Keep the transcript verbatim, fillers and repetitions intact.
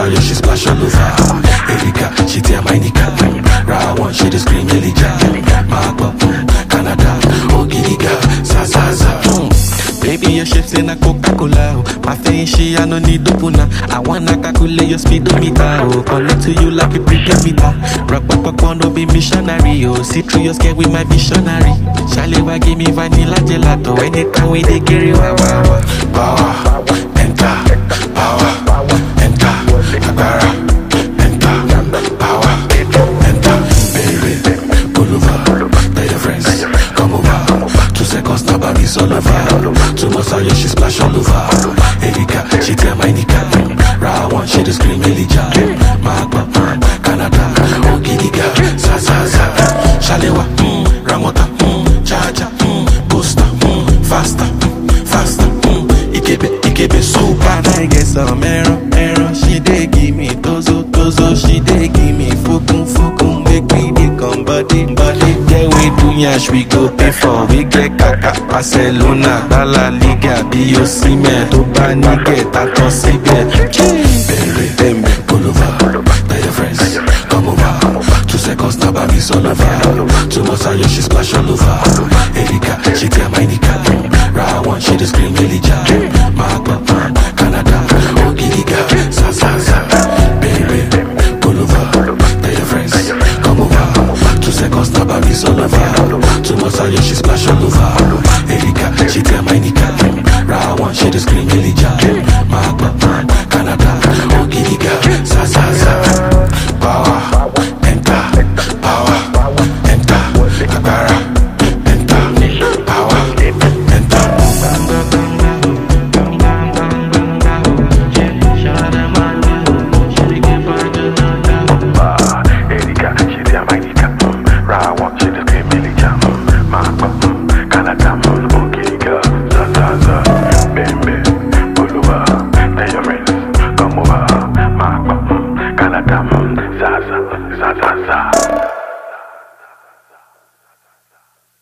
her, yo, she splash all over. Erika, she tear my nika. Round one, she just scream Elija. Magba, Canada, Ogiliga, Zazaza. Baby, your shapes in a Coca-Cola. My face, she, I no need dopuna. I wanna calculate your speedometer. Oh, connect to you like a prepaid meter. Rock, rock, rock, one, no be missionary. Oh, see through your skin with my visionary. Shalewa give me vanilla gelato. Anytime we dey carry wow, wow. Power, enter, power, enter, agbára, enter, power, enter, baby, pull over, tell your friends, come over. Two seconds now, baby's all over. Too much how she splash all over. Erika, she tear my nika. Round one, she just scream Elija. Magba, Canada, Ogiliga, Zazaza. Shalewa, mm, Ramota, mm, Jaja, mm, Booster, mm, faster, mm, faster, mm, Ikebe, Ikebe, super. I get some error, error. She dey give me tozo, tozo. She dey give me fukun, fukun. Make me dey come body, body. Yeah, we do yash, we go pay for. We get kaka, Barcelona, La Liga, B O C, man. To buy get that to see Baby, pull over, tell your friends, come over. Two seconds now, baby's all over. Too much how you, she splash all over. Erika, she tear my nika. Round one, she just scream Elija. Magba,